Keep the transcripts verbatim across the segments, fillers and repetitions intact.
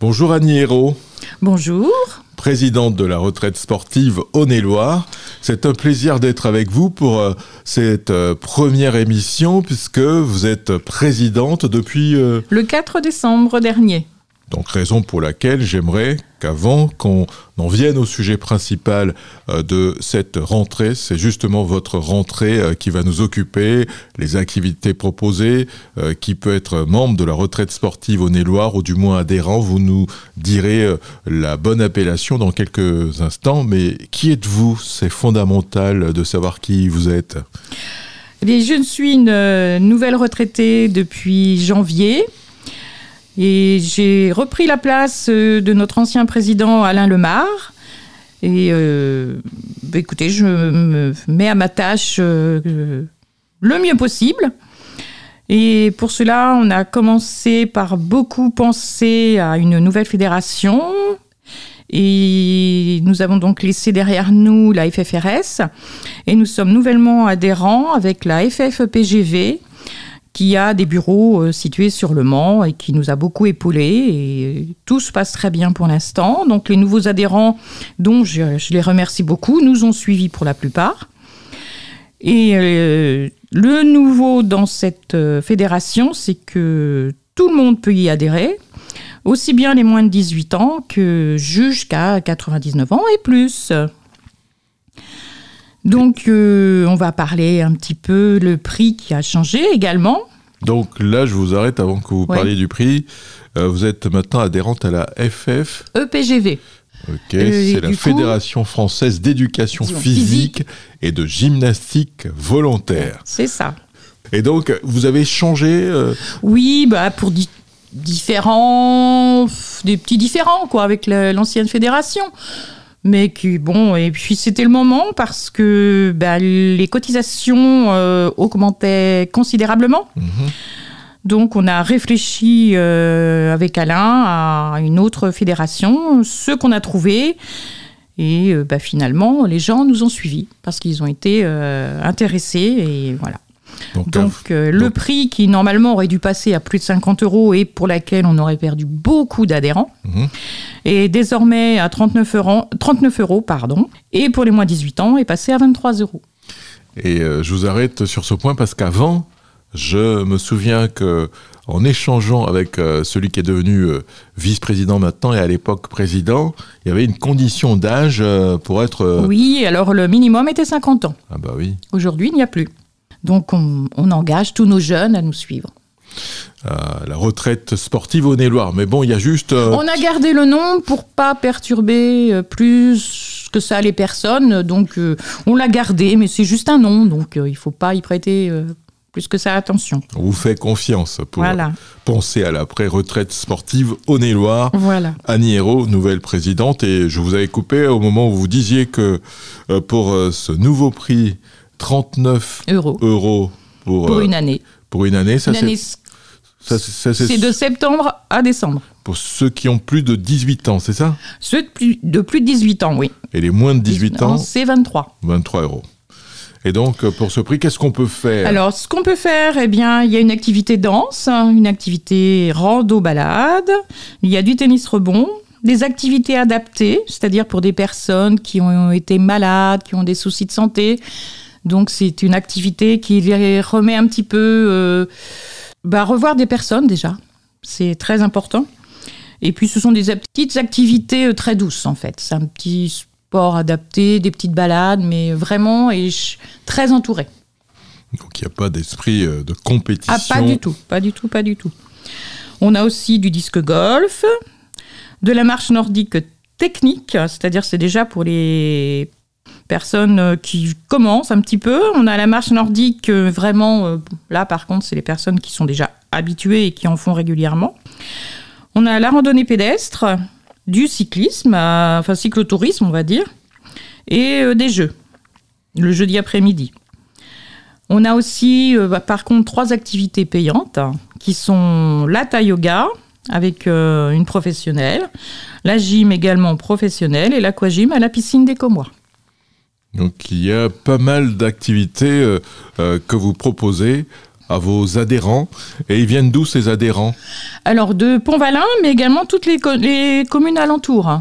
Bonjour Annie Hérault. Bonjour. Présidente de la retraite sportive Haute-et-Loire. C'est un plaisir d'être avec vous pour euh, cette euh, première émission puisque vous êtes présidente depuis... Euh... Le quatre décembre dernier. Donc raison pour laquelle j'aimerais qu'avant qu'on en vienne au sujet principal euh, de cette rentrée, c'est justement votre rentrée euh, qui va nous occuper, les activités proposées, euh, qui peut être membre de la retraite sportive Haute-et-Loire ou du moins adhérent. Vous nous direz euh, la bonne appellation dans quelques instants, mais qui êtes-vous ? C'est fondamental de savoir qui vous êtes. Eh bien, je suis une euh, nouvelle retraitée depuis janvier. Et j'ai repris la place de notre ancien président Alain Lemare. Et euh, bah écoutez, je me mets à ma tâche euh, le mieux possible. Et pour cela, on a commencé par beaucoup penser à une nouvelle fédération. Et nous avons donc laissé derrière nous la F F R S. Et nous sommes nouvellement adhérents avec la F F P G V, qui a des bureaux euh, situés sur le Mans et qui nous a beaucoup épaulés. Et tout se passe très bien pour l'instant. Donc les nouveaux adhérents, dont je, je les remercie beaucoup, nous ont suivis pour la plupart. Et euh, le nouveau dans cette euh, fédération, c'est que tout le monde peut y adhérer, aussi bien les moins de dix-huit ans que jusqu'à quatre-vingt-dix-neuf ans et plus. Donc, euh, on va parler un petit peu le prix qui a changé également. Donc là, je vous arrête avant que vous ouais. parliez du prix. Euh, vous êtes maintenant adhérente à la F F E P G V. Ok, c'est la Fédération coup, française d'éducation physique, physique et de gymnastique volontaire. C'est ça. Et donc, vous avez changé euh... Oui, bah pour di- différents, des petits différends quoi, avec la, l'ancienne fédération. Mais qui, bon, et puis c'était le moment parce que bah, les cotisations euh, augmentaient considérablement. Mmh. Donc on a réfléchi euh, avec Alain à une autre fédération, ce qu'on a trouvé. Et euh, bah, finalement, les gens nous ont suivis parce qu'ils ont été euh, intéressés et voilà. Donc, donc, euh, donc le prix qui normalement aurait dû passer à plus de cinquante euros et pour laquelle on aurait perdu beaucoup d'adhérents mmh. est désormais à trente-neuf euros, trente-neuf euros pardon, et pour les moins de dix-huit ans est passé à vingt-trois euros. Et euh, je vous arrête sur ce point parce qu'avant, je me souviens qu'en échangeant avec euh, celui qui est devenu euh, vice-président maintenant et à l'époque président, il y avait une condition d'âge euh, pour être... Euh... Oui, alors le minimum était cinquante ans. Ah bah oui. Aujourd'hui, il n'y a plus. Donc, on, on engage tous nos jeunes à nous suivre. Euh, la retraite sportive Haute-et-Loire. Mais bon, il y a juste... Euh... On a gardé le nom pour pas perturber plus que ça les personnes. Donc, euh, on l'a gardé, mais c'est juste un nom. Donc, euh, il faut pas y prêter euh, plus que ça attention. On vous fait confiance pour voilà. penser à l'après-retraite sportive Haute-et-Loire. Voilà. Annie Hérault, nouvelle présidente. Et je vous avais coupé au moment où vous disiez que euh, pour euh, ce nouveau prix... trente-neuf euros, euros pour, pour euh, une année. Pour une année, ça, une c'est, année ça, c'est... C'est de septembre à décembre. Pour ceux qui ont plus de dix-huit ans, c'est ça ? Ceux de plus, de plus de dix-huit ans, oui. Et les moins de dix-huit ans ? C'est vingt-trois. vingt-trois euros. Et donc, pour ce prix, qu'est-ce qu'on peut faire ? Alors, ce qu'on peut faire, eh bien, il y a une activité danse, une activité rando-balade, il y a du tennis rebond, des activités adaptées, c'est-à-dire pour des personnes qui ont été malades, qui ont des soucis de santé. Donc, c'est une activité qui les remet un petit peu... Euh, bah, revoir des personnes, déjà. C'est très important. Et puis, ce sont des petites activités très douces, en fait. C'est un petit sport adapté, des petites balades, mais vraiment et très entouré. Donc, il n'y a pas d'esprit de compétition. Ah, pas du tout, pas du tout, pas du tout. On a aussi du disque golf, de la marche nordique technique, c'est-à-dire c'est déjà pour les... personnes qui commencent un petit peu. On a la marche nordique, vraiment, là par contre, c'est les personnes qui sont déjà habituées et qui en font régulièrement. On a la randonnée pédestre, du cyclisme, enfin cyclotourisme on va dire, et euh, des jeux, le jeudi après-midi. On a aussi, euh, bah, par contre, trois activités payantes, qui sont l'hatha yoga, avec euh, une professionnelle, la gym également professionnelle, et l'aquagym à la piscine des Commois. Donc il y a pas mal d'activités euh, euh, que vous proposez à vos adhérents. Et ils viennent d'où ces adhérents ? Alors de Pont-Valin, mais également toutes les, co- les communes alentours.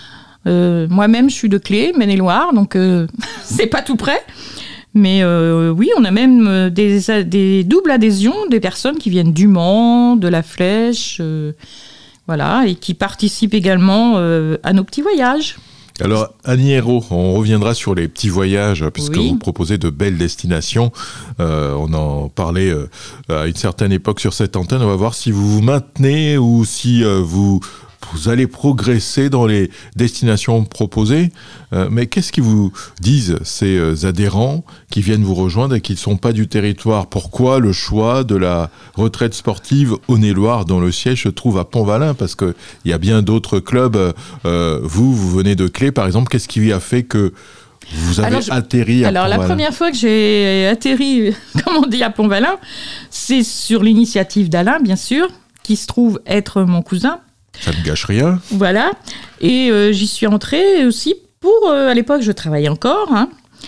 Euh, moi-même, je suis de Clé, Maine-et-Loire, donc euh, c'est pas tout près. Mais euh, oui, on a même des, des doubles adhésions, des personnes qui viennent du Mans, de la Flèche, euh, voilà, et qui participent également euh, à nos petits voyages. Alors, Annie Hérault, on reviendra sur les petits voyages, puisque Oui. vous proposez de belles destinations. Euh, on en parlait euh, à une certaine époque sur cette antenne. On va voir si vous vous maintenez ou si euh, vous... Vous allez progresser dans les destinations proposées, euh, mais qu'est-ce qu'ils vous disent, ces euh, adhérents qui viennent vous rejoindre et qui ne sont pas du territoire ? Pourquoi le choix de la retraite sportive Haute-et-Loire, dont le siège se trouve à Pont-Valin ? Parce qu'il y a bien d'autres clubs. Euh, vous, vous venez de Clé, par exemple. Qu'est-ce qui a fait que vous avez Alors, je- atterri à Alors la Pont-Valin ? première fois que j'ai atterri, comme on dit, à Pont-Valin, c'est sur l'initiative d'Alain, bien sûr, qui se trouve être mon cousin. Ça ne gâche rien. Voilà. Et euh, j'y suis entrée aussi pour... euh, à l'époque, je travaillais encore. Hein,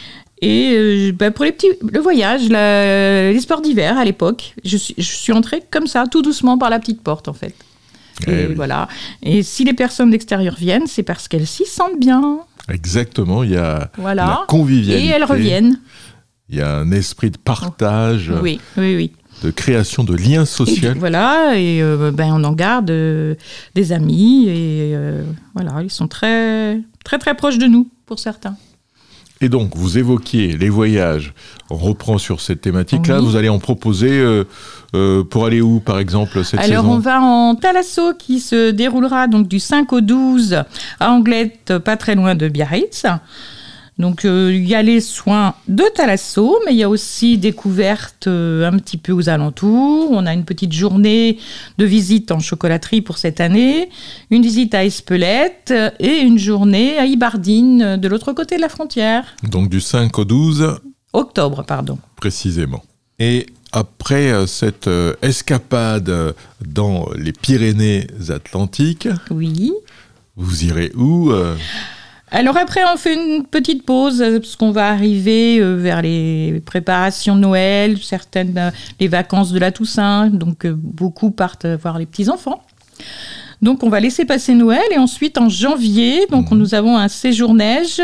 et euh, bah, pour les petits, le voyage, la- les sports d'hiver à l'époque, je suis, je suis entrée comme ça, tout doucement, par la petite porte, en fait. Et Eh oui. voilà. Et si les personnes d'extérieur viennent, c'est parce qu'elles s'y sentent bien. Exactement, il y a Voilà. la convivialité. Et elles reviennent. Il y a un esprit de partage, Oui, oui, oui. de création de liens Et sociaux. puis, voilà, et euh, ben, on en garde euh, des amis, et euh, voilà, ils sont très, très, très proches de nous, pour certains. Et donc, vous évoquiez les voyages. On reprend sur cette thématique-là. Oui. Vous allez en proposer euh, euh, pour aller où, par exemple, cette Alors, saison ? on va en Thalasso, qui se déroulera donc du cinq au douze à Anglette, pas très loin de Biarritz. Donc, euh, il y a les soins de Thalasso, mais il y a aussi découvertes euh, un petit peu aux alentours. On a une petite journée de visite en chocolaterie pour cette année, une visite à Espelette euh, et une journée à Ibardine, euh, de l'autre côté de la frontière. Donc, du cinq au douze, Octobre, pardon. précisément. Et après euh, cette euh, escapade euh, dans les Pyrénées-Atlantiques, Oui. vous irez où euh Alors après, on fait une petite pause euh, parce qu'on va arriver euh, vers les préparations de Noël, certaines euh, les vacances de la Toussaint, donc euh, beaucoup partent voir les petits-enfants. Donc on va laisser passer Noël et ensuite en janvier, donc Mmh. nous avons un séjour neige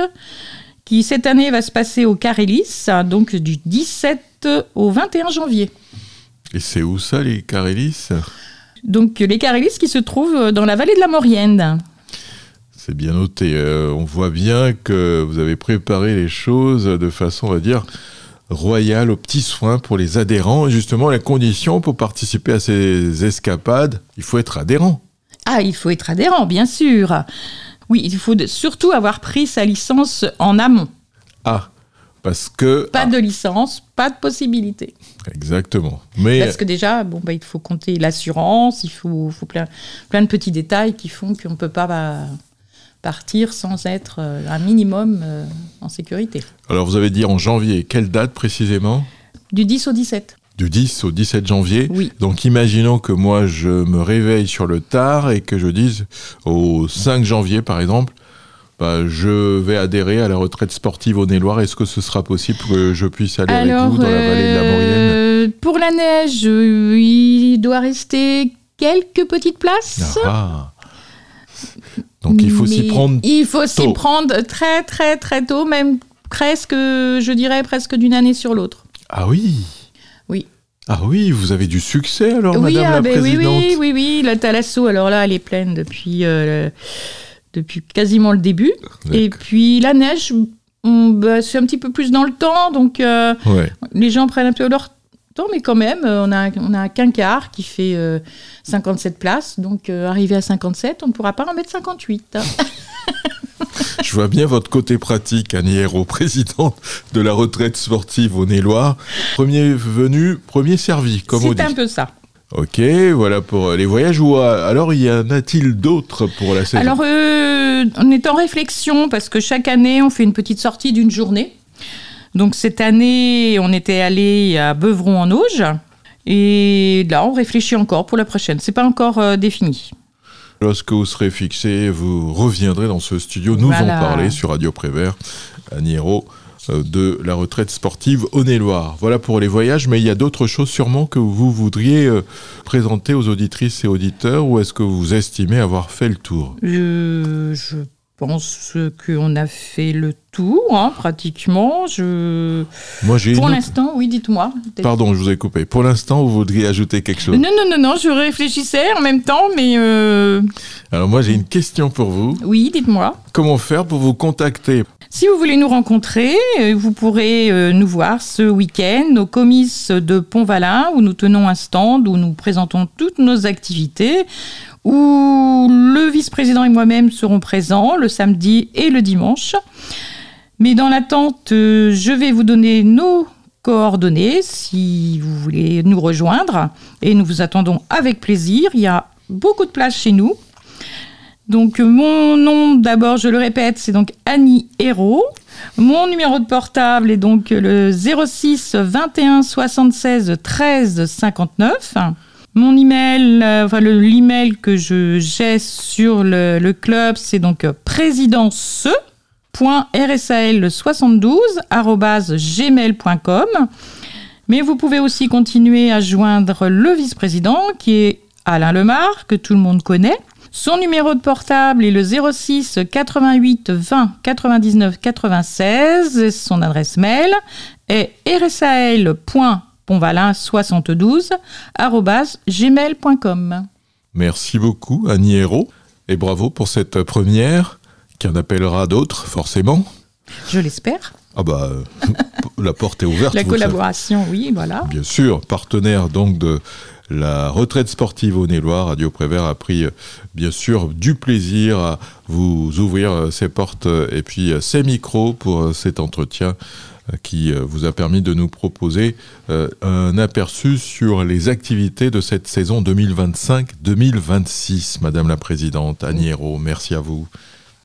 qui cette année va se passer au Carélis, donc du dix-sept au vingt et un janvier. Et c'est où ça, les Carélis ? Donc les Carélis qui se trouvent dans la vallée de la Maurienne. C'est bien noté. Euh, on voit bien que vous avez préparé les choses de façon, on va dire, royale, aux petits soins pour les adhérents. Et justement, la condition pour participer à ces escapades, il faut être adhérent. Ah, il faut être adhérent, bien sûr. Oui, il faut de- surtout avoir pris sa licence en amont. Ah, parce que... Pas ah, de licence, pas de possibilité. exactement. Mais Parce que déjà, bon, bah, il faut compter l'assurance, il faut, faut plein, plein de petits détails qui font qu'on ne peut pas bah, partir sans être euh, un minimum euh, en sécurité. alors, vous avez dit en janvier, quelle date précisément ? Du dix au dix-sept. Du dix au dix-sept janvier. Oui. Donc, imaginons que moi, je me réveille sur le tard et que je dise au cinq janvier, par exemple, bah, je vais adhérer à la retraite sportive au Haute-et-Loire. Est-ce que ce sera possible que je puisse aller avec vous dans la vallée de la Maurienne ? euh, pour la neige, euh, il doit rester quelques petites places. Ah. Donc, il faut s'y Mais prendre. Il faut s'y tôt. prendre très, très, très tôt, même presque, je dirais, presque d'une année sur l'autre. Ah oui. Oui. Ah oui, vous avez du succès alors, oui, Madame ah la ben oui, Présidente. oui, oui, oui, la Thalasso, alors là, elle est pleine depuis, euh, depuis quasiment le début. Et puis la neige, on, bah, c'est un petit peu plus dans le temps, donc euh, Ouais. les gens prennent un peu leur temps, mais quand même, euh, on a, on a un quinquart qui fait euh, cinquante-sept places, donc euh, arrivé à cinquante-sept, on ne pourra pas en mettre cinquante-huit. hein. Je vois bien votre côté pratique, Annie Hérault, présidente de la retraite sportive au Haute-et-Loire. Premier venu, premier servi, comme on dit. C'est un peu ça. Ok, voilà pour les voyages. Ou euh, alors, y en a-t-il d'autres pour la saison ? Alors, euh, on est en réflexion parce que chaque année, on fait une petite sortie d'une journée. Donc, cette année, on était allé à Beuvron-en-Auge. Et là, on réfléchit encore pour la prochaine. C'est pas encore euh, défini. Lorsque vous serez fixé, vous reviendrez dans ce studio nous Voilà. en parler sur Radio Prévert. Annie Hérault, euh, de la retraite sportive Haute-Loire. Voilà pour les voyages, mais il y a d'autres choses sûrement que vous voudriez euh, présenter aux auditrices et auditeurs, ou est-ce que vous estimez avoir fait le tour ? Je... je... Je pense qu'on a fait le tour, hein, pratiquement. Je... Moi, j'ai Pour une... l'instant, oui, dites-moi. Peut-être. Pardon, je vous ai coupé. Pour l'instant, vous voudriez ajouter quelque chose ? Non, non, non, non, je réfléchissais en même temps, mais... Euh... Alors moi, j'ai une question pour vous. Oui, dites-moi. Comment faire pour vous contacter ? Si vous voulez nous rencontrer, vous pourrez nous voir ce week-end au comice de Pont-Valin, où nous tenons un stand, où nous présentons toutes nos activités, où le vice-président et moi-même serons présents le samedi et le dimanche. Mais dans l'attente, je vais vous donner nos coordonnées si vous voulez nous rejoindre. Et nous vous attendons avec plaisir. Il y a beaucoup de place chez nous. Donc mon nom, d'abord, je le répète, c'est donc Annie Hérault. Mon numéro de portable est donc le zéro six vingt et un soixante-seize treize cinquante-neuf. Mon email, euh, enfin le, l'email que je, j'ai sur le, le club, c'est donc présidence point r s a l soixante-douze arobase gmail point com. Mais vous pouvez aussi continuer à joindre le vice-président, qui est Alain Lemar, que tout le monde connaît. Son numéro de portable est le zéro six quatre-vingt-huit vingt quatre-vingt-dix-neuf quatre-vingt-seize. Son adresse mail est r s a l point pontvalin soixante-douze arobase gmail point com. Merci beaucoup, Annie Hérault, et bravo pour cette première, qui en appellera d'autres, forcément. Je l'espère. Ah bah, la porte est ouverte. La collaboration, oui, voilà. Bien sûr, partenaire donc de la retraite sportive Haute-Loire. Radio Prévert a pris bien sûr du plaisir à vous ouvrir ses portes et puis ses micros pour cet entretien qui vous a permis de nous proposer un aperçu sur les activités de cette saison deux mille vingt-cinq deux mille vingt-six. Madame la Présidente, Annie Hérault, merci à vous.